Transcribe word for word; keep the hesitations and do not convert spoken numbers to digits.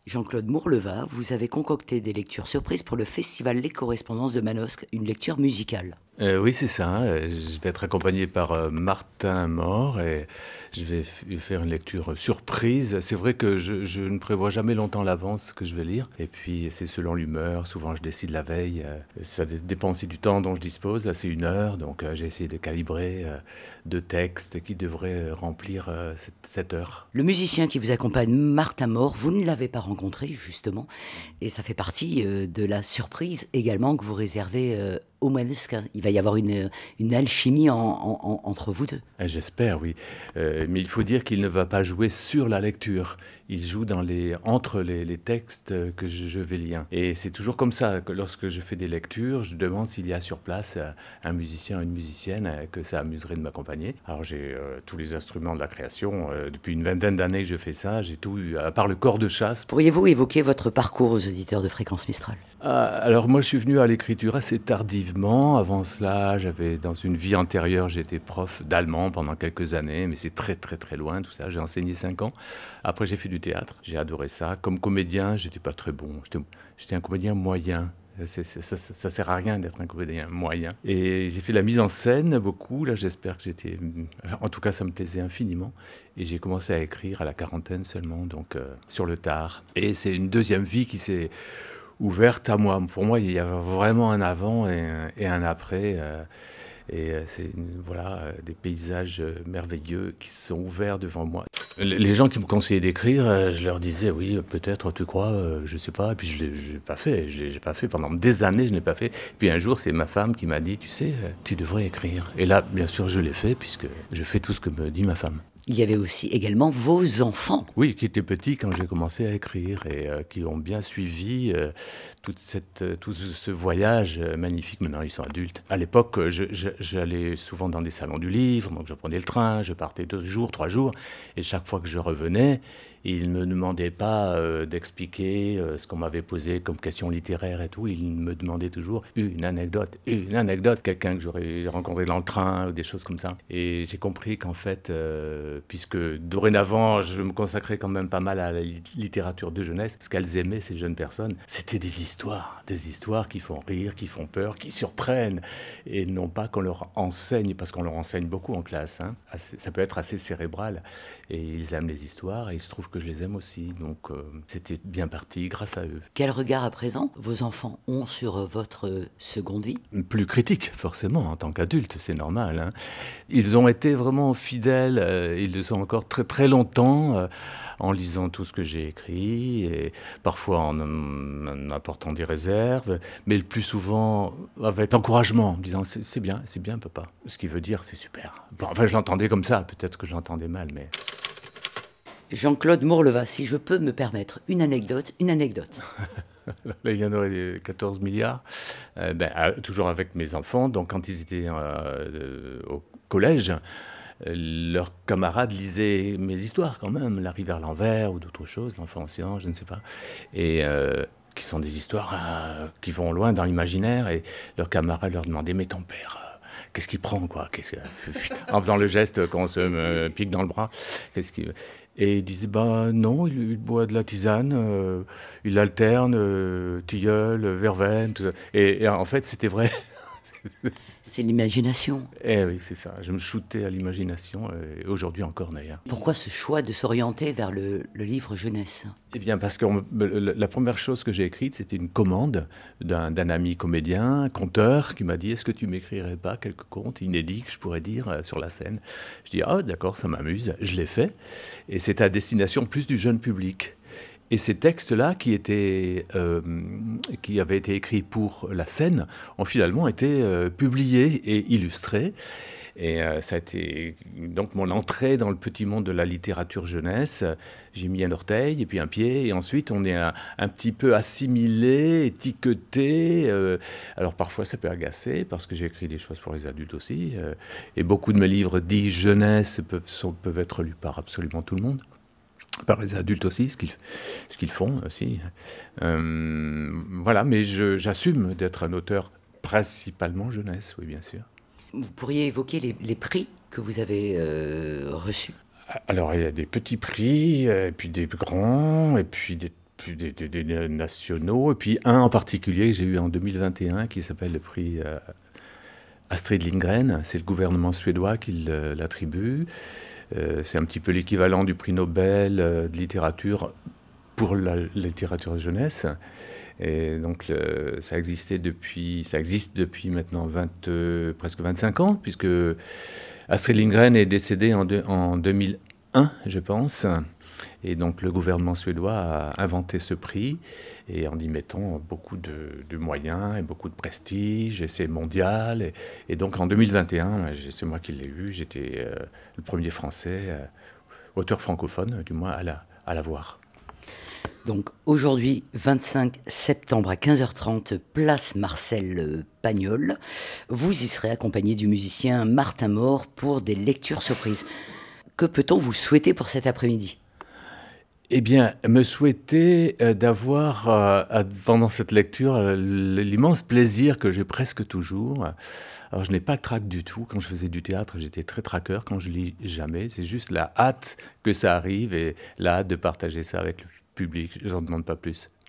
Jean-Claude Mourleva, vous avez concocté des lectures surprises pour le festival Les Correspondances de Manosque, une lecture musicale. Euh, oui, c'est ça. Euh, Je vais être accompagné par euh, Martin Mort et je vais f- faire une lecture surprise. C'est vrai que je, je ne prévois jamais longtemps à l'avance ce que je vais lire. Et puis, c'est selon l'humeur. Souvent, je décide la veille. Euh, Ça dé- dépend aussi du temps dont je dispose. Là, c'est une heure. Donc, euh, j'ai essayé de calibrer euh, deux textes qui devraient euh, remplir euh, cette, cette heure. Le musicien qui vous accompagne, Martin Mort, vous ne l'avez pas rencontré justement, et ça fait partie euh, de la surprise également que vous réservez euh, au Manosque. Il va y avoir une, une alchimie en- en- en- entre vous deux. Ah, j'espère, oui. Euh, mais il faut dire qu'il ne va pas jouer sur la lecture. Il joue dans les, entre les, les textes que je, je vais lire. Et c'est toujours comme ça, que lorsque je fais des lectures, je demande s'il y a sur place euh, un musicien ou une musicienne euh, que ça amuserait de m'accompagner. Alors j'ai euh, tous les instruments de la création. Euh, depuis une vingtaine d'années que je fais ça, j'ai tout eu, à part le corps de chasse. Pourriez-vous évoquer votre parcours aux auditeurs de Fréquence Mistral? Ah, alors moi je suis venu à l'écriture assez tardivement. Avant cela, j'avais dans une vie antérieure, j'étais prof d'allemand pendant quelques années, mais c'est très très très loin tout ça. J'ai enseigné cinq ans. Après j'ai fait du théâtre, j'ai adoré ça. Comme comédien, j'étais pas très bon. J'étais, j'étais un comédien moyen. C'est- c'est- ça, ça, ça sert à rien d'être un comédien moyen. Et j'ai fait la mise en scène beaucoup. Là, j'espère que j'étais. En tout cas, ça me plaisait infiniment. Et j'ai commencé à écrire à la quarantaine seulement, donc euh, sur le tard. Et c'est une deuxième vie qui s'est ouverte à moi. Pour moi, il y a vraiment un avant et un, et un après. euh, et euh, c'est une- voilà, euh, des paysages euh, merveilleux qui se sont ouverts devant moi. Les les gens qui me conseillaient d'écrire, euh, je leur disais oui, euh, peut-être, tu crois, euh, je sais pas. Et puis je l'ai j'ai pas fait, je l'ai j'ai pas fait pendant des années, je n'ai pas fait. Puis un jour, c'est ma femme qui m'a dit, tu sais, euh, tu devrais écrire. Et là, bien sûr, je l'ai fait puisque je fais tout ce que me dit ma femme. Il y avait aussi également vos enfants. Oui, qui étaient petits quand j'ai commencé à écrire et euh, qui ont bien suivi euh, toute cette, euh, tout ce ce voyage euh, magnifique. Maintenant, ils sont adultes. À l'époque, euh, je- je- j'allais souvent dans des salons du livre, donc je prenais le train, je partais deux jours, trois jours, et chaque fois que je revenais, ils ne me demandaient pas euh, d'expliquer euh, ce qu'on m'avait posé comme question littéraire et tout. Ils me demandaient toujours une anecdote, une anecdote, quelqu'un que j'aurais rencontré dans le train ou des choses comme ça. Et j'ai compris qu'en fait, euh, puisque dorénavant, je me consacrais quand même pas mal à la li- littérature de jeunesse, ce qu'elles aimaient, ces jeunes personnes, c'était des histoires, des histoires qui font rire, qui font peur, qui surprennent, et non pas qu'on leur enseigne, parce qu'on leur enseigne beaucoup en classe. Hein. Assez- ça peut être assez cérébral, et ils aiment les histoires, et il se trouve que je les aime aussi, donc euh, c'était bien parti grâce à eux. Quel regard à présent vos enfants ont sur euh, votre euh, seconde vie? Plus critique, forcément, en tant qu'adulte, c'est normal. Hein. Ils ont été vraiment fidèles, euh, ils le sont encore très très longtemps, euh, en lisant tout ce que j'ai écrit, et parfois en, en apportant des réserves, mais le plus souvent avec encouragement, en me disant c'est c'est bien, c'est bien papa. Ce qui veut dire c'est super. Bon, enfin, je l'entendais comme ça, peut-être que je l'entendais mal, mais... Jean-Claude Mourleva, si je peux me permettre une anecdote, une anecdote. Là, il y en aurait quatorze milliards. Euh, ben, euh, toujours avec mes enfants. Donc, quand ils étaient euh, euh, au collège, euh, leurs camarades lisaient mes histoires quand même, La rivière à l'envers ou d'autres choses, L'enfant océan, je ne sais pas. Et euh, qui sont des histoires euh, qui vont loin dans l'imaginaire. Et leurs camarades leur demandaient, mais ton père, euh, qu'est-ce qu'il prend, quoi? Qu'est-ce que... En faisant le geste quand on se euh, pique dans le bras. Qu'est-ce qu'il... Et il disait, bah non, il, il boit de la tisane, euh, il alterne, euh, tilleul, verveine, tout ça. Et, et en fait, c'était vrai. C'est l'imagination. Eh oui, c'est ça. Je me shootais à l'imagination, euh, et aujourd'hui encore d'ailleurs. Pourquoi ce choix de s'orienter vers le, le livre jeunesse? Eh bien, parce que on me- le- la première chose que j'ai écrite, c'était une commande d'un d'un ami comédien, conteur, qui m'a dit, est-ce que tu m'écrirais pas quelques contes inédits que je pourrais dire euh, sur la scène? Je dis, ah d'accord, ça m'amuse. Je l'ai fait. Et c'était à destination plus du jeune public. Et ces textes-là, qui étaient, euh, qui avaient été écrits pour la scène, ont finalement été euh, publiés et illustrés. Et euh, ça a été donc mon entrée dans le petit monde de la littérature jeunesse. J'ai mis un orteil et puis un pied, et ensuite on est un, un petit peu assimilé, étiqueté. euh, alors parfois ça peut agacer parce que j'ai écrit des choses pour les adultes aussi. euh, et beaucoup de mes livres dits jeunesse peuvent, sont- peuvent être lus par absolument tout le monde. Par les adultes aussi, ce qu'ils ce qu'ils font aussi. Euh, voilà, mais je- j'assume d'être un auteur principalement jeunesse, oui, bien sûr. Vous pourriez évoquer les, les prix que vous avez euh, reçus? Alors, il y a des petits prix, euh, et puis des grands, et puis des puis des, des- des nationaux, et puis un en particulier que j'ai eu en deux mille vingt et un qui s'appelle le prix euh, Astrid Lindgren. C'est le gouvernement suédois qui le- l'attribue. Euh, c'est un petit peu l'équivalent du prix Nobel euh, de littérature pour la littérature de jeunesse. Et donc le- ça existait depuis, ça existe depuis maintenant vingt, euh, presque vingt-cinq ans, puisque Astrid Lindgren est décédée en, deux- en deux mille un, je pense. Et donc le gouvernement suédois a inventé ce prix, et en y mettant beaucoup de, de moyens et beaucoup de prestige, et c'est mondial. Et, et donc en deux mille vingt et un, j'ai- c'est moi qui l'ai eu, j'étais euh, le premier Français, euh, auteur francophone du moins, à la, à l'avoir. Donc aujourd'hui, vingt-cinq septembre à quinze heures trente, place Marcel euh, Pagnol. Vous y serez accompagné du musicien Martin Mort pour des lectures surprises. Que peut-on vous souhaiter pour cet après-midi? Eh bien, me souhaiter euh, d'avoir, euh, à- pendant cette lecture, euh, l'immense plaisir que j'ai presque toujours. Alors, je n'ai pas le trac du tout. Quand je faisais du théâtre, j'étais très traqueur. Quand je lis, jamais. C'est juste la hâte que ça arrive et la hâte de partager ça avec le public. Je n'en demande pas plus.